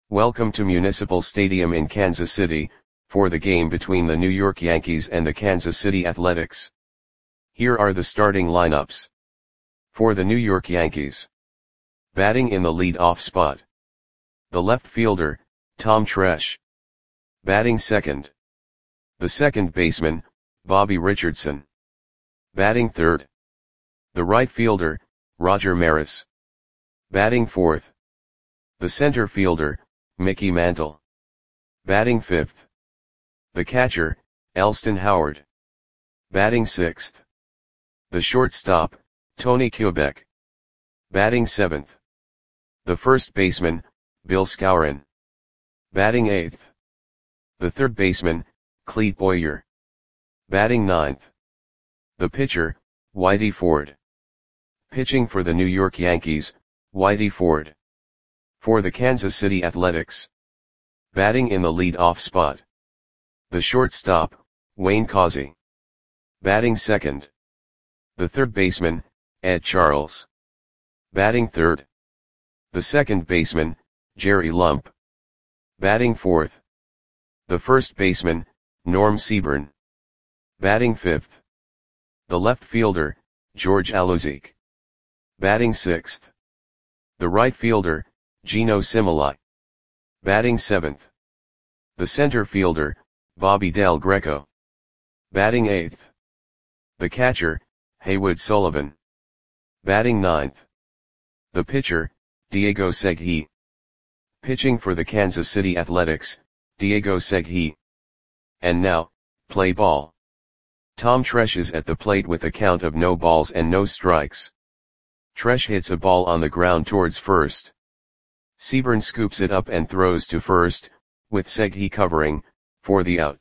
Welcome to Municipal Stadium in Kansas City, for the game between the New York Yankees and the Kansas City Athletics. Here are the starting lineups. For the New York Yankees. Batting in the lead-off spot. The left fielder, Tom Tresh. Batting second. The second baseman, Bobby Richardson. Batting third. The right fielder, Roger Maris. Batting fourth. The center fielder, Mickey Mantle. Batting fifth. The catcher, Elston Howard. Batting sixth. The shortstop, Tony Kubek. Batting seventh. The first baseman, Bill Skowron. Batting eighth. The third baseman, Clete Boyer. Batting ninth. The pitcher, Whitey Ford. Pitching for the New York Yankees, Whitey Ford. For the Kansas City Athletics. Batting in the lead-off spot. The shortstop, Wayne Causey. Batting second. The third baseman, Ed Charles. Batting third. The second baseman, Jerry Lump. Batting fourth. The first baseman, Norm Seaburn. Batting fifth. The left fielder, George Alozzi. Batting sixth. The right fielder, Gino Cimolai. Batting seventh. The center fielder, Bobby Del Greco. Batting eighth. The catcher, Haywood Sullivan. Batting ninth. The pitcher, Diego Segui. Pitching for the Kansas City Athletics, Diego Segui. And now, play ball. Tom Tresh is at the plate with a count of no balls and no strikes. Tresh hits a ball on the ground towards first. Seaburn scoops it up and throws to first, with Segui covering, for the out.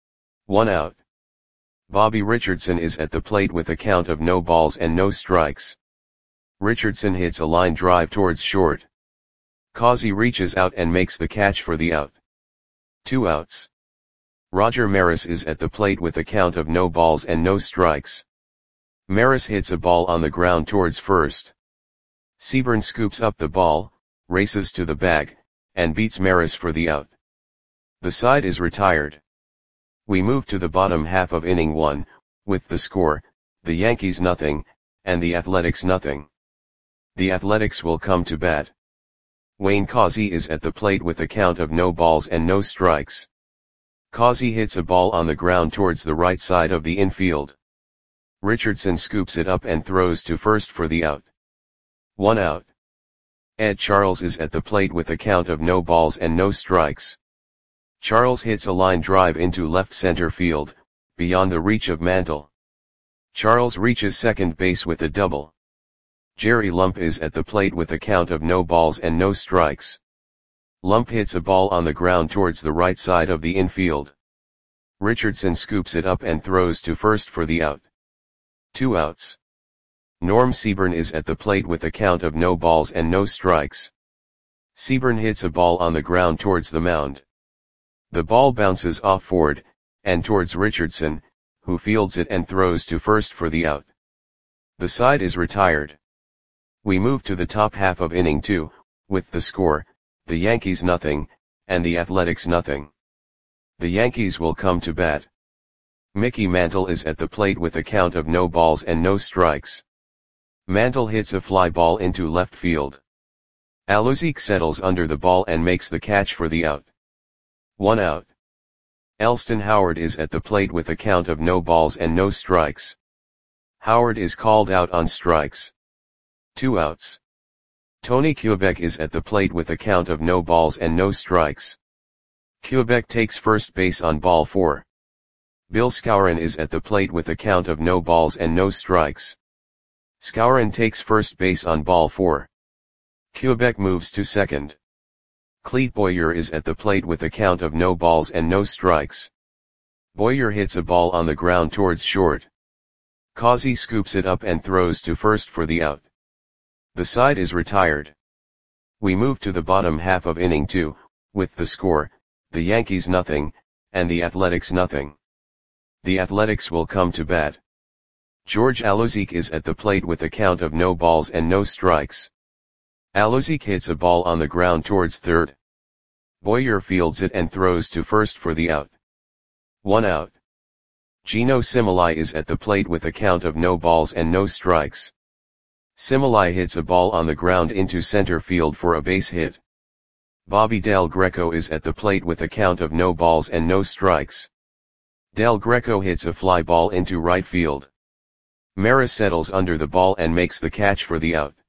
1 out. Bobby Richardson is at the plate with a count of no balls and no strikes. Richardson hits a line drive towards short. Causey reaches out and makes the catch for the out. 2 outs. Roger Maris is at the plate with a count of no balls and no strikes. Maris hits a ball on the ground towards first. Seaburn scoops up the ball, races to the bag, and beats Maris for the out. The side is retired. We move to the bottom half of inning 1, with the score, the Yankees nothing, and the Athletics nothing. The Athletics will come to bat. Wayne Causey is at the plate with a count of no balls and no strikes. Causey hits a ball on the ground towards the right side of the infield. Richardson scoops it up and throws to first for the out. 1 out. Ed Charles is at the plate with a count of no balls and no strikes. Charles hits a line drive into left center field, beyond the reach of Mantle. Charles reaches second base with a double. Jerry Lump is at the plate with a count of no balls and no strikes. Lump hits a ball on the ground towards the right side of the infield. Richardson scoops it up and throws to first for the out. 2 outs. Norm Seaburn is at the plate with a count of no balls and no strikes. Seaburn hits a ball on the ground towards the mound. The ball bounces off Ford, and towards Richardson, who fields it and throws to first for the out. The side is retired. We move to the top half of inning 2, with the score, the Yankees nothing, and the Athletics nothing. The Yankees will come to bat. Mickey Mantle is at the plate with a count of no balls and no strikes. Mantle hits a fly ball into left field. Alozzi settles under the ball and makes the catch for the out. 1 out. Elston Howard is at the plate with a count of no balls and no strikes. Howard is called out on strikes. 2 outs. Tony Kubek is at the plate with a count of no balls and no strikes. Kubek takes first base on ball 4. Bill Skowron is at the plate with a count of no balls and no strikes. Skowron takes first base on ball 4. Kubek moves to second. Clete Boyer is at the plate with a count of no balls and no strikes. Boyer hits a ball on the ground towards short. Causey scoops it up and throws to first for the out. The side is retired. We move to the bottom half of inning 2, with the score, the Yankees nothing, and the Athletics nothing. The Athletics will come to bat. George Alozzi is at the plate with a count of no balls and no strikes. Alozzi hits a ball on the ground towards third. Boyer fields it and throws to first for the out. 1 out. Gino Simili is at the plate with a count of no balls and no strikes. Simili hits a ball on the ground into center field for a base hit. Bobby Del Greco is at the plate with a count of no balls and no strikes. Del Greco hits a fly ball into right field. Maris settles under the ball and makes the catch for the out.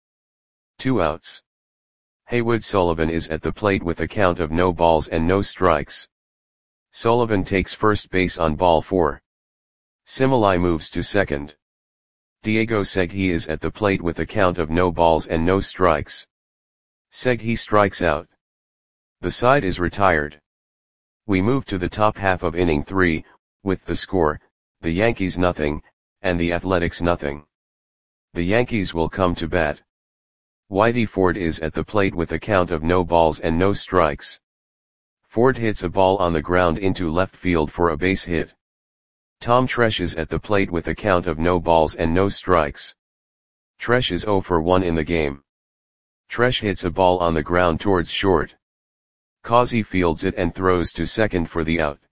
2 outs. Haywood Sullivan is at the plate with a count of no balls and no strikes. Sullivan takes first base on ball 4. Simili moves to second. Diego Segui is at the plate with a count of no balls and no strikes. Segui strikes out. The side is retired. We move to the top half of inning 3, with the score, the Yankees nothing, and the Athletics nothing. The Yankees will come to bat. Whitey Ford is at the plate with a count of no balls and no strikes. Ford hits a ball on the ground into left field for a base hit. Tom Tresh is at the plate with a count of no balls and no strikes. Tresh is 0 for 1 in the game. Tresh hits a ball on the ground towards short. Causey fields it and throws to second for the out.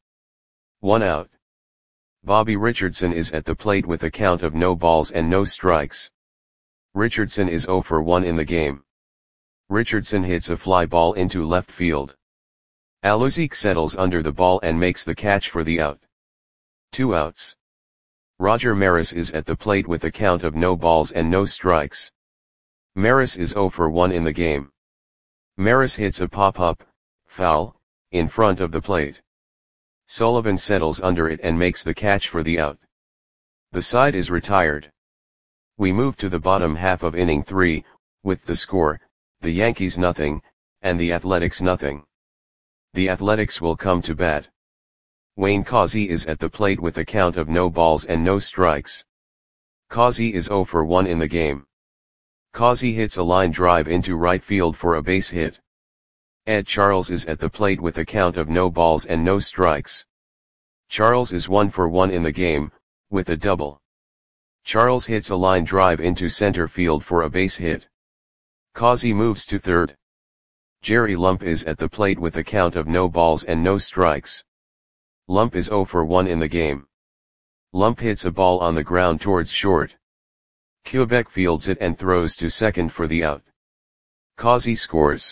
1 out. Bobby Richardson is at the plate with a count of no balls and no strikes. Richardson is 0 for 1 in the game. Richardson hits a fly ball into left field. Aluzik settles under the ball and makes the catch for the out. 2 outs. Roger Maris is at the plate with a count of no balls and no strikes. Maris is 0 for 1 in the game. Maris hits a pop-up, foul, in front of the plate. Sullivan settles under it and makes the catch for the out. The side is retired. We move to the bottom half of inning 3, with the score, the Yankees nothing, and the Athletics nothing. The Athletics will come to bat. Wayne Causey is at the plate with a count of no balls and no strikes. Causey is 0 for 1 in the game. Causey hits a line drive into right field for a base hit. Ed Charles is at the plate with a count of no balls and no strikes. Charles is 1 for 1 in the game, with a double. Charles hits a line drive into center field for a base hit. Causey moves to third. Jerry Lump is at the plate with a count of no balls and no strikes. Lump is 0 for 1 in the game. Lump hits a ball on the ground towards short. Quebec fields it and throws to second for the out. Causey scores.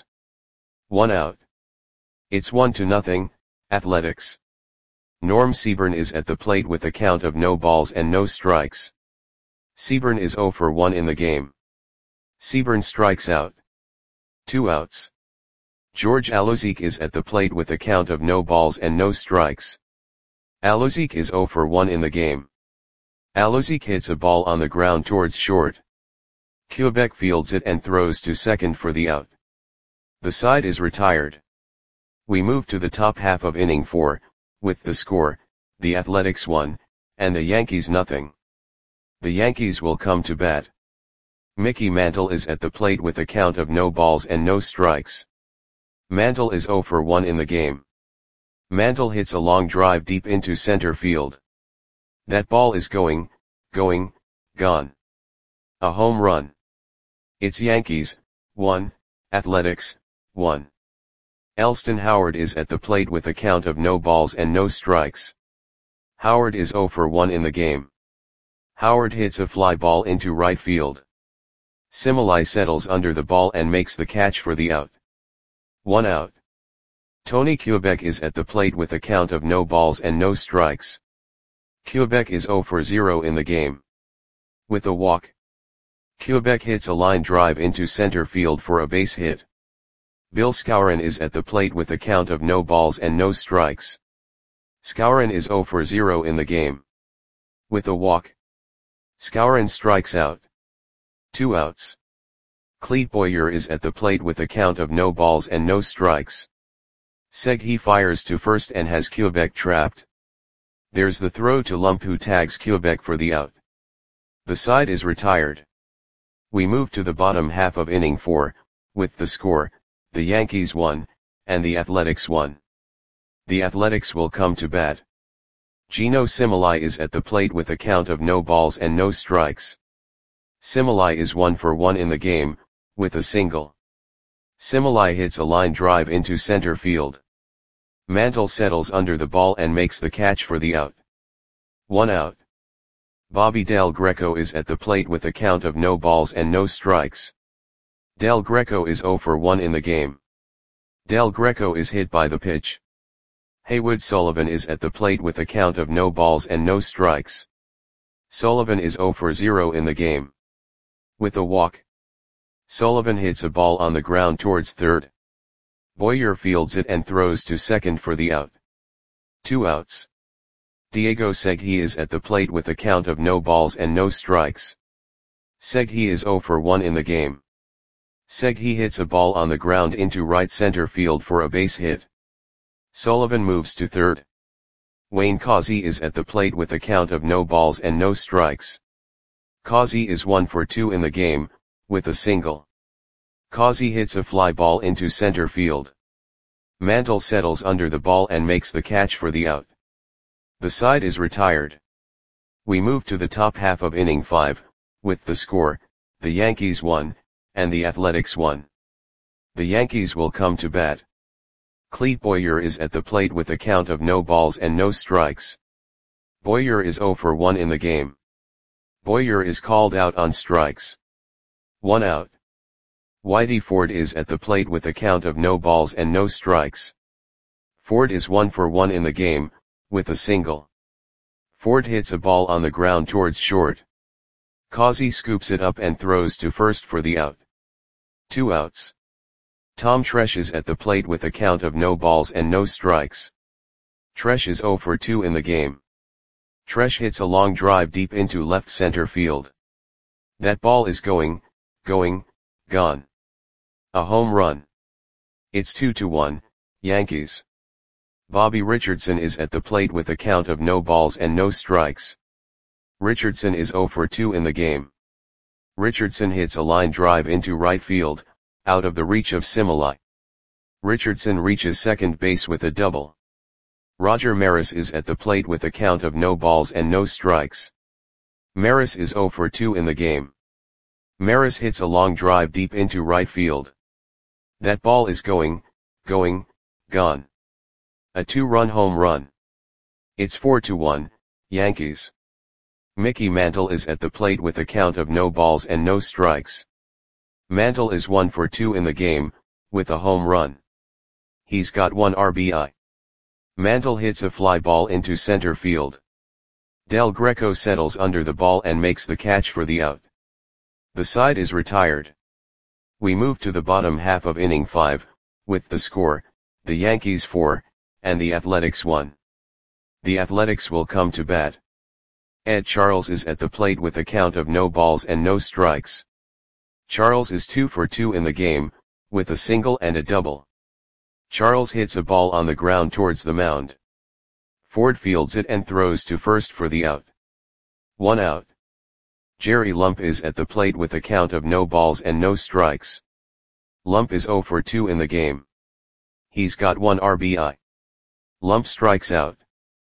1 out. It's 1-0, Athletics. Norm Seaburn is at the plate with a count of no balls and no strikes. Seaburn is 0 for 1 in the game. Seaburn strikes out. 2 outs. George Aluzik is at the plate with a count of no balls and no strikes. Aluzik is 0 for 1 in the game. Aluzik hits a ball on the ground towards short. Quebec fields it and throws to second for the out. The side is retired. We move to the top half of inning 4, with the score, the Athletics 1, and the Yankees nothing. The Yankees will come to bat. Mickey Mantle is at the plate with a count of no balls and no strikes. Mantle is 0 for 1 in the game. Mantle hits a long drive deep into center field. That ball is gone. A home run. It's Yankees, 1, Athletics, 1. Elston Howard is at the plate with a count of no balls and no strikes. Howard is 0 for 1 in the game. Howard hits a fly ball into right field. Simili settles under the ball and makes the catch for the out. 1 out. Tony Quebec is at the plate with a count of no balls and no strikes. Quebec is 0 for 0 in the game. With a walk. Quebec hits a line drive into center field for a base hit. Bill Skowron is at the plate with a count of no balls and no strikes. Skowron is 0 for 0 in the game. With a walk. Skowron strikes out. 2 outs. Clete Boyer is at the plate with a count of no balls and no strikes. Segui fires to first and has Quebec trapped. There's the throw to Lump who tags Quebec for the out. The side is retired. We move to the bottom half of inning 4, with the score, the Yankees 1, and the Athletics 1. The Athletics will come to bat. Gino Simili is at the plate with a count of no balls and no strikes. Simili is 1 for 1 in the game, with a single. Simili hits a line drive into center field. Mantle settles under the ball and makes the catch for the out. 1 out. Bobby Del Greco is at the plate with a count of no balls and no strikes. Del Greco is 0 for 1 in the game. Del Greco is hit by the pitch. Haywood Sullivan is at the plate with a count of no balls and no strikes. Sullivan is 0 for 0 in the game. With a walk, Sullivan hits a ball on the ground towards third. Boyer fields it and throws to second for the out. 2 outs. Diego Segui is at the plate with a count of no balls and no strikes. Segui is 0 for 1 in the game. Segui hits a ball on the ground into right center field for a base hit. Sullivan moves to third. Wayne Causey is at the plate with a count of no balls and no strikes. Causey is 1 for 2 in the game, with a single. Causey hits a fly ball into center field. Mantle settles under the ball and makes the catch for the out. The side is retired. We move to the top half of inning 5, with the score, the Yankees 1, and the Athletics 1. The Yankees will come to bat. Clete Boyer is at the plate with a count of no balls and no strikes. Boyer is 0 for 1 in the game. Boyer is called out on strikes. 1 out. Whitey Ford is at the plate with a count of no balls and no strikes. Ford is 1 for 1 in the game, with a single. Ford hits a ball on the ground towards short. Causey scoops it up and throws to first for the out. 2 outs. Tom Tresh is at the plate with a count of no balls and no strikes. Tresh is 0 for 2 in the game. Tresh hits a long drive deep into left center field. That ball is gone. A home run. It's 2-1, Yankees. Bobby Richardson is at the plate with a count of no balls and no strikes. Richardson is 0 for 2 in the game. Richardson hits a line drive into right field, out of the reach of Similai. Richardson reaches second base with a double. Roger Maris is at the plate with a count of no balls and no strikes. Maris is 0 for 2 in the game. Maris hits a long drive deep into right field. That ball is gone. A 2-run home run. It's 4-1, Yankees. Mickey Mantle is at the plate with a count of no balls and no strikes. Mantle is 1 for 2 in the game, with a home run. He's got 1 RBI. Mantle hits a fly ball into center field. Del Greco settles under the ball and makes the catch for the out. The side is retired. We move to the bottom half of inning 5, with the score, the Yankees 4, and the Athletics 1. The Athletics will come to bat. Ed Charles is at the plate with a count of no balls and no strikes. Charles is 2 for 2 in the game, with a single and a double. Charles hits a ball on the ground towards the mound. Ford fields it and throws to first for the out. 1 out. Jerry Lump is at the plate with a count of no balls and no strikes. Lump is 0 for 2 in the game. He's got 1 RBI. Lump strikes out.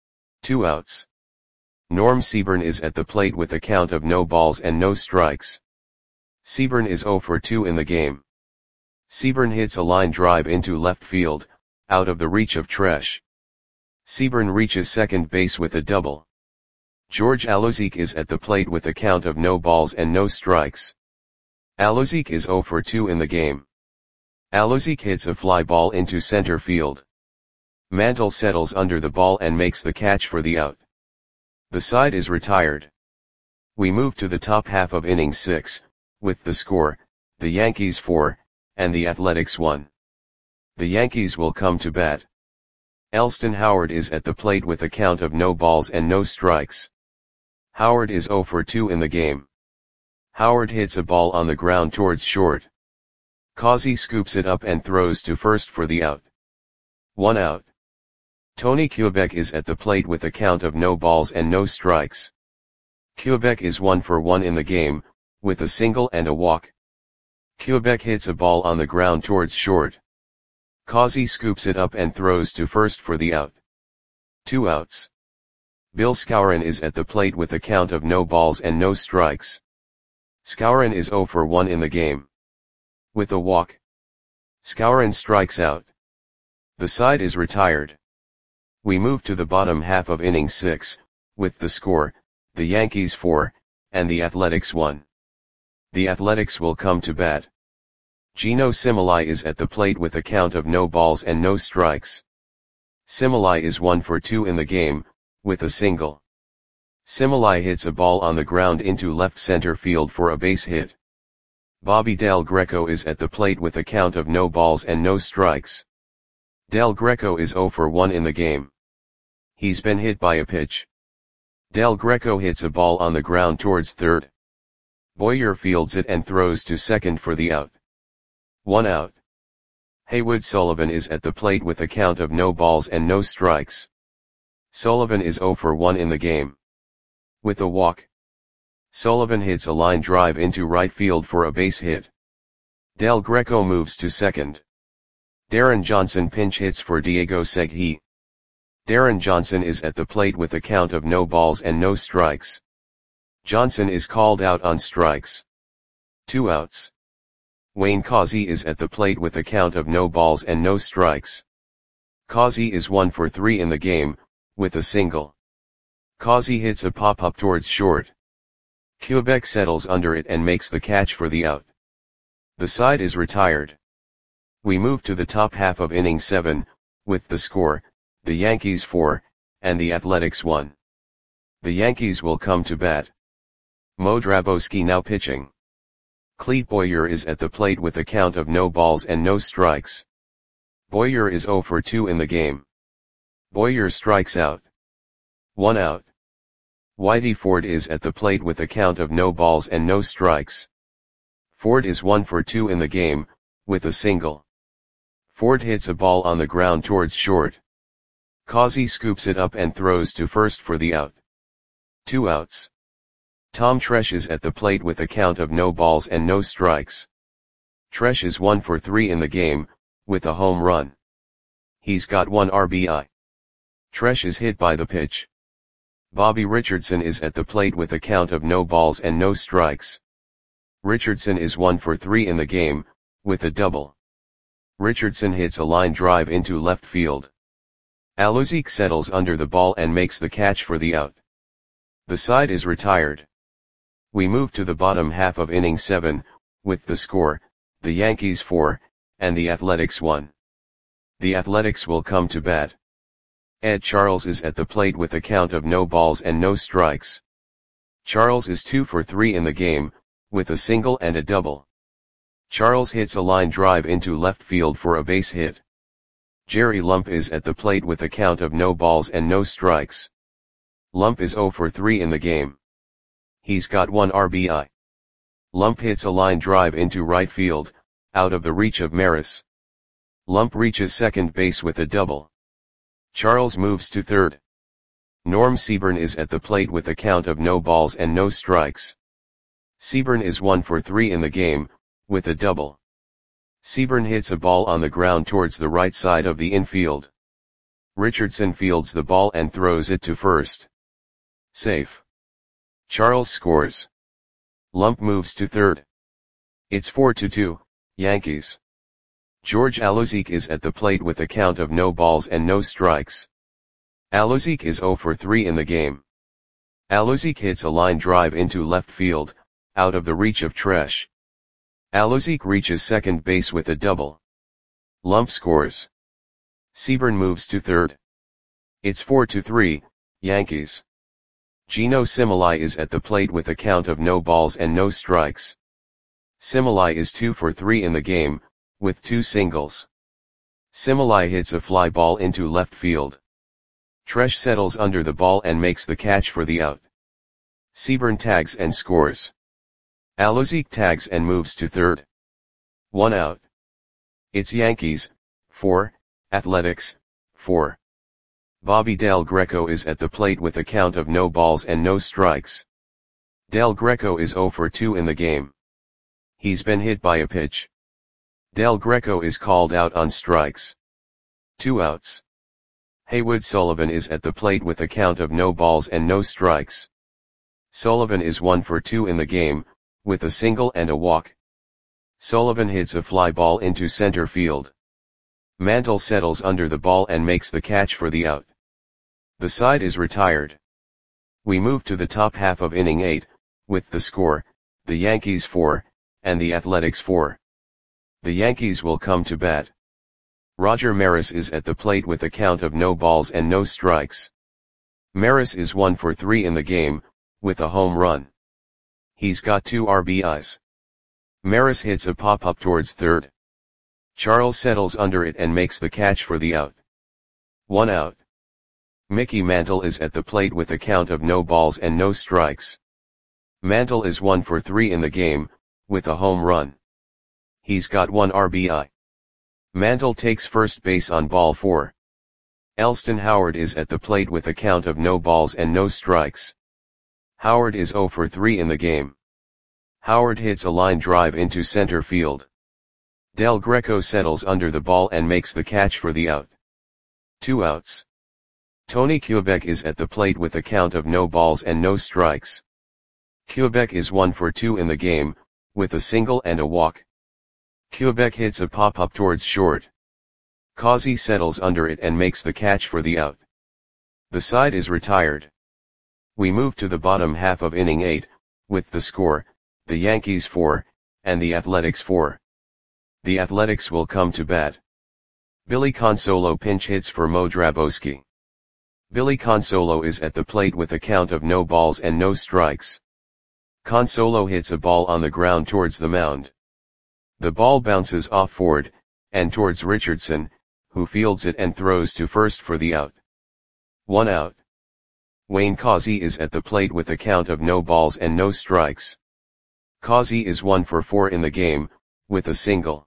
2 outs. Norm Seaburn is at the plate with a count of no balls and no strikes. Seaburn is 0 for 2 in the game. Seaburn hits a line drive into left field, out of the reach of Tresh. Seaburn reaches second base with a double. George Alozique is at the plate with a count of no balls and no strikes. Alozique is 0 for 2 in the game. Alozique hits a fly ball into center field. Mantle settles under the ball and makes the catch for the out. The side is retired. We move to the top half of inning 6, with the score, the Yankees 4, and the Athletics 1. The Yankees will come to bat. Elston Howard is at the plate with a count of no balls and no strikes. Howard is 0 for 2 in the game. Howard hits a ball on the ground towards short. Causey scoops it up and throws to first for the out. 1 out. Tony Kubek is at the plate with a count of no balls and no strikes. Kubek is 1 for 1 in the game, with a single and a walk. Kubek hits a ball on the ground towards short. Causey scoops it up and throws to first for the out. 2 outs. Bill Skowron is at the plate with a count of no balls and no strikes. Skowron is 0 for 1 in the game. With a walk, Skowron strikes out. The side is retired. We move to the bottom half of inning 6, with the score, the Yankees 4, and the Athletics 1. The Athletics will come to bat. Geno Similai is at the plate with a count of no balls and no strikes. Similai is 1 for 2 in the game, with a single. Similai hits a ball on the ground into left center field for a base hit. Bobby Del Greco is at the plate with a count of no balls and no strikes. Del Greco is 0 for 1 in the game. He's been hit by a pitch. Del Greco hits a ball on the ground towards third. Boyer fields it and throws to second for the out. 1 out. Haywood Sullivan is at the plate with a count of no balls and no strikes. Sullivan is 0 for 1 in the game. With a walk. Sullivan hits a line drive into right field for a base hit. Del Greco moves to second. Darren Johnson pinch hits for Diego Segui. Darren Johnson is at the plate with a count of no balls and no strikes. Johnson is called out on strikes. 2 outs. Wayne Causey is at the plate with a count of no balls and no strikes. Causey is 1 for 3 in the game, with a single. Causey hits a pop-up towards short. Quebec settles under it and makes the catch for the out. The side is retired. We move to the top half of inning 7, with the score, the Yankees 4, and the Athletics 1. The Yankees will come to bat. Mo Drabowski now pitching. Clete Boyer is at the plate with a count of no balls and no strikes. Boyer is 0 for 2 in the game. Boyer strikes out. 1 out. Whitey Ford is at the plate with a count of no balls and no strikes. Ford is 1 for 2 in the game, with a single. Ford hits a ball on the ground towards short. Causey scoops it up and throws to first for the out. 2 outs. Tom Tresh is at the plate with a count of no balls and no strikes. Tresh is 1 for 3 in the game, with a home run. He's got 1 RBI. Tresh is hit by the pitch. Bobby Richardson is at the plate with a count of no balls and no strikes. Richardson is 1 for 3 in the game, with a double. Richardson hits a line drive into left field. Alozzique settles under the ball and makes the catch for the out. The side is retired. We move to the bottom half of inning 7, with the score, the Yankees 4, and the Athletics 1. The Athletics will come to bat. Ed Charles is at the plate with a count of no balls and no strikes. Charles is 2 for 3 in the game, with a single and a double. Charles hits a line drive into left field for a base hit. Jerry Lump is at the plate with a count of no balls and no strikes. Lump is 0 for 3 in the game. He's got 1 RBI. Lump hits a line drive into right field, out of the reach of Maris. Lump reaches second base with a double. Charles moves to third. Norm Seaburn is at the plate with a count of no balls and no strikes. Seaburn is 1 for 3 in the game, with a double. Seaburn hits a ball on the ground towards the right side of the infield. Richardson fields the ball and throws it to first. Safe. Charles scores. Lump moves to third. It's 4-2, Yankees. George Alozzique is at the plate with a count of no balls and no strikes. Alozzique is 0 for 3 in the game. Alozzique hits a line drive into left field, out of the reach of Tresh. Alozzique reaches second base with a double. Lump scores. Seaburn moves to third. It's 4-3, Yankees. Geno Similai is at the plate with a count of no balls and no strikes. Similai is 2 for 3 in the game, with 2 singles. Similai hits a fly ball into left field. Tresh settles under the ball and makes the catch for the out. Seaburn tags and scores. Alozzique tags and moves to third. 1 out. It's Yankees, 4, Athletics, 4. Bobby Del Greco is at the plate with a count of no balls and no strikes. Del Greco is 0 for 2 in the game. He's been hit by a pitch. Del Greco is called out on strikes. 2 outs. Haywood Sullivan is at the plate with a count of no balls and no strikes. Sullivan is 1 for 2 in the game, with a single and a walk. Sullivan hits a fly ball into center field. Mantle settles under the ball and makes the catch for the out. The side is retired. We move to the top half of inning 8, with the score, the Yankees 4, and the Athletics 4. The Yankees will come to bat. Roger Maris is at the plate with a count of no balls and no strikes. Maris is 1 for 3 in the game, with a home run. He's got 2 RBIs. Maris hits a pop-up towards third. Charles settles under it and makes the catch for the out. 1 out. Mickey Mantle is at the plate with a count of no balls and no strikes. Mantle is 1 for 3 in the game, with a home run. He's got 1 RBI. Mantle takes first base on ball 4. Elston Howard is at the plate with a count of no balls and no strikes. Howard is 0 for 3 in the game. Howard hits a line drive into center field. Del Greco settles under the ball and makes the catch for the out. 2 outs. Tony Kubek is at the plate with a count of no balls and no strikes. Kubek is 1 for 2 in the game, with a single and a walk. Kubek hits a pop-up towards short. Causey settles under it and makes the catch for the out. The side is retired. We move to the bottom half of inning 8, with the score, the Yankees 4, and the Athletics 4. The Athletics will come to bat. Billy Consolo pinch hits for Mo Drabowski. Billy Consolo is at the plate with a count of no balls and no strikes. Consolo hits a ball on the ground towards the mound. The ball bounces off Ford, and towards Richardson, who fields it and throws to first for the out. 1 out. Wayne Causey is at the plate with a count of no balls and no strikes. Causey is 1 for 4 in the game, with a single.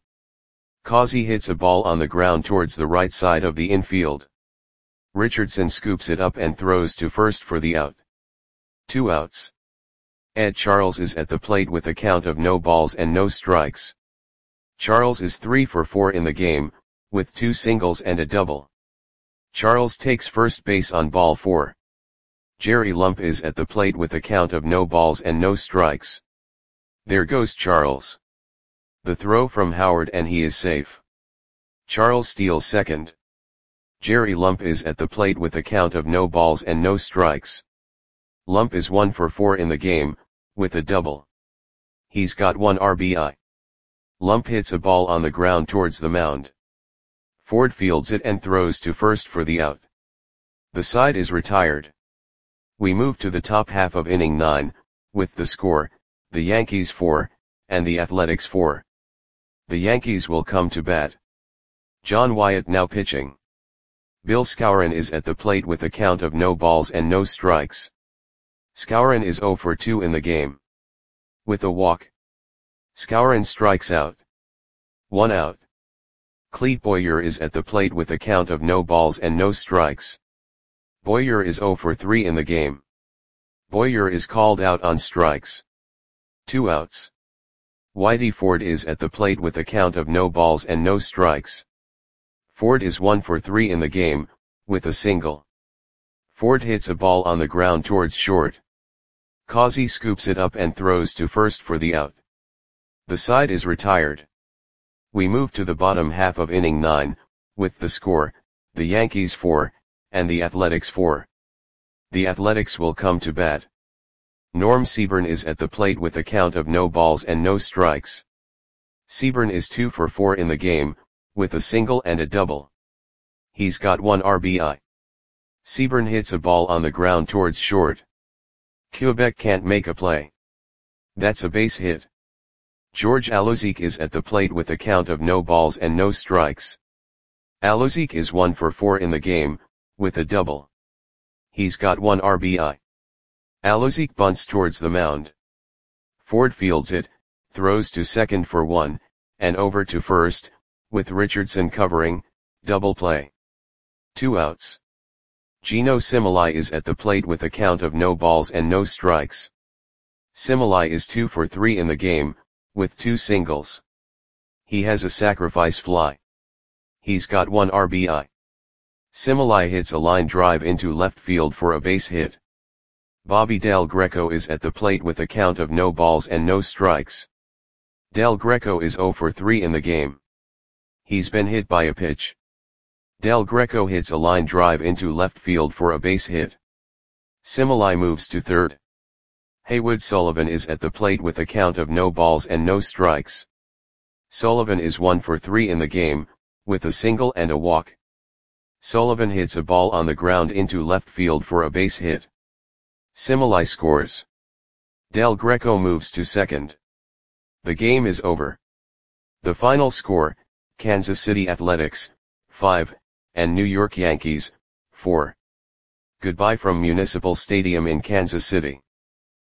Causey hits a ball on the ground towards the right side of the infield. Richardson scoops it up and throws to first for the out. 2 outs. Ed Charles is at the plate with a count of no balls and no strikes. Charles is 3 for 4 in the game, with 2 singles and a double. Charles takes first base on ball 4. Jerry Lump is at the plate with a count of no balls and no strikes. There goes Charles. The throw from Howard and he is safe. Charles steals second. Jerry Lump is at the plate with a count of no balls and no strikes. Lump is 1 for 4 in the game, with a double. He's got 1 RBI. Lump hits a ball on the ground towards the mound. Ford fields it and throws to first for the out. The side is retired. We move to the top half of inning 9, with the score, the Yankees 4, and the Athletics 4. The Yankees will come to bat. John Wyatt now pitching. Bill Skowron is at the plate with a count of no balls and no strikes. Skowron is 0 for 2 in the game. With a walk. Skowron strikes out. 1 out. Clete Boyer is at the plate with a count of no balls and no strikes. Boyer is 0 for 3 in the game. Boyer is called out on strikes. 2 outs. Whitey Ford is at the plate with a count of no balls and no strikes. Ford is 1 for 3 in the game, with a single. Ford hits a ball on the ground towards short. Causey scoops it up and throws to first for the out. The side is retired. We move to the bottom half of inning 9, with the score, the Yankees 4, and the Athletics 4. The Athletics will come to bat. Norm Seaburn is at the plate with a count of no balls and no strikes. Seaburn is 2 for 4 in the game, with a single and a double. He's got 1 RBI. Seaburn hits a ball on the ground towards short. Kubek can't make a play. That's a base hit. George Alozic is at the plate with a count of no balls and no strikes. Alozic is 1 for 4 in the game, with a double. He's got 1 RBI. Alozic bunts towards the mound. Ford fields it, throws to second for 1, and over to first, with Richardson covering, double play. 2 outs. Gino Similai is at the plate with a count of no balls and no strikes. Similai is 2 for 3 in the game, with 2 singles. He has a sacrifice fly. He's got 1 RBI. Similai hits a line drive into left field for a base hit. Bobby Del Greco is at the plate with a count of no balls and no strikes. Del Greco is 0 for 3 in the game. He's been hit by a pitch. Del Greco hits a line drive into left field for a base hit. Similai moves to third. Haywood Sullivan is at the plate with a count of no balls and no strikes. Sullivan is 1 for 3 in the game, with a single and a walk. Sullivan hits a ball on the ground into left field for a base hit. Similai scores. Del Greco moves to second. The game is over. The final score, Kansas City Athletics, 5, and New York Yankees, 4. Goodbye from Municipal Stadium in Kansas City.